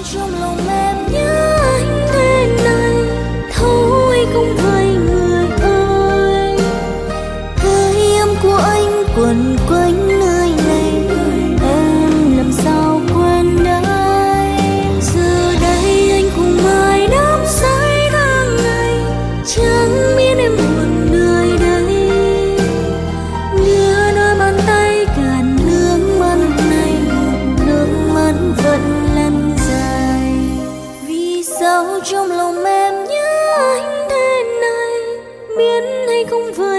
trong lòng em nhớ anh thế này, thấu hay không hay người ơi. Hơi ấm của anh quẩn quanh nơi này, em làm sao quên đây. Giờ đây anh cùng ai đắm say tháng ngày, chẳng biết em buồn nơi đây. Đưa đôi bàn tay cạn nước mắt này, nước mắt vẫn lăn dài. Vì sao trong lòng em nhớ anh thế này, biết hay không phải